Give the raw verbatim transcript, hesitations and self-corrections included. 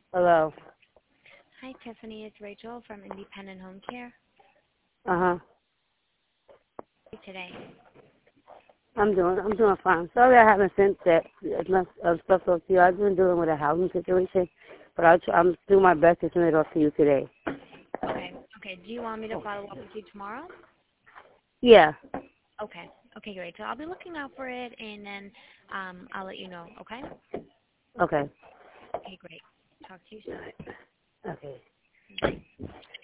Hello. Hi, Tiffany. It's Rachel from Independent Home Care. Uh huh. Today. I'm doing. I'm doing fine. Sorry, I haven't sent that enough uh, stuff up to you. I've been dealing with a housing situation, but I'll try, I'm doing my best to send it off to you today. Okay. Okay. Do you want me to follow up with you tomorrow? Yeah. Okay. Okay, great. So I'll be looking out for it, and then um, I'll let you know. Okay. Okay. Okay, great. Talk to you soon. Okay. Bye.